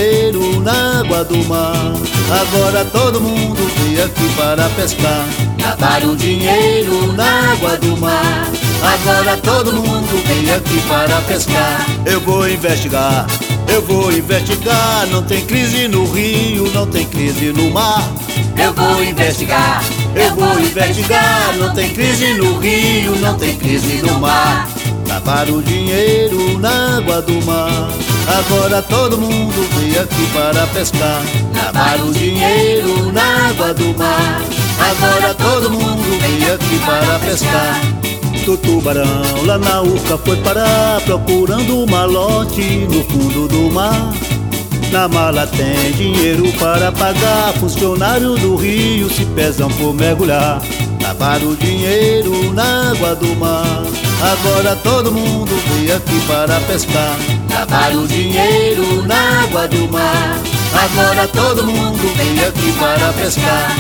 dinheiro na água do mar. Agora todo mundo vem aqui para pescar. Lavaram dinheiro na água do mar. Agora todo mundo vem aqui para pescar. Eu vou investigar, eu vou investigar. Não tem crise no rio, não tem crise no mar. Eu vou investigar, eu vou investigar. Não tem crise no rio, não tem crise no mar. Lavaram dinheiro na água do mar. Agora todo mundo vem aqui para pescar. Lavaram dinheiro na água do mar. Agora todo mundo vem aqui para pescar. O tubarão lá na Urca foi parar, procurando um malote no fundo do mar. Na mala tem dinheiro para pagar, funcionário do rio se pesam por mergulhar. Lavaram o dinheiro na água do mar. Agora todo mundo vem aqui para pescar. Lavaram o dinheiro na água do mar. Agora todo mundo vem aqui para pescar.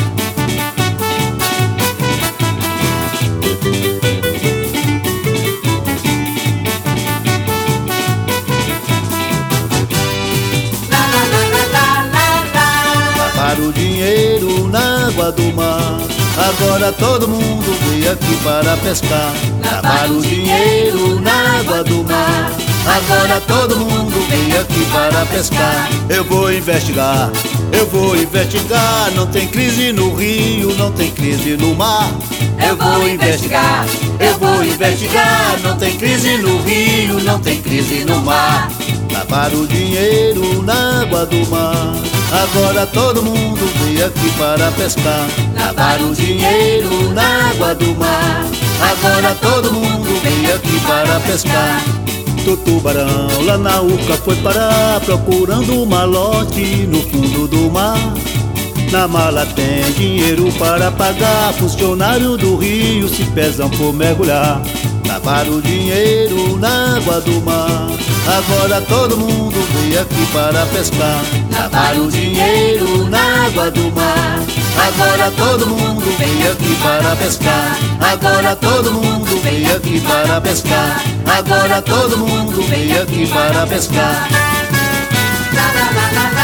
Lavaram o dinheiro na água do mar. Agora todo mundo vem aqui para pescar. Lavaram o dinheiro na água do mar. Agora todo mundo vem aqui para pescar. Eu vou investigar, eu vou investigar. Não tem crise no rio, não tem crise no mar. Eu vou investigar, eu vou investigar. Não tem crise no rio, não tem crise no mar. Lavaram o dinheiro na água do mar. Agora todo mundo vem aqui para pescar. Lavaram o dinheiro na água do mar. Agora todo mundo vem aqui para pescar. O tubarão lá na Urca foi parar, procurando um malote no fundo do mar. Na mala tem dinheiro para pagar, funcionário do rio se pesam por mergulhar. Lavaram o dinheiro na água do mar. Agora todo mundo vem aqui para pescar. Lavaram o dinheiro na água do mar. Agora todo mundo vem aqui para pescar. Agora todo mundo vem aqui para pescar. Agora todo mundo vem aqui para pescar.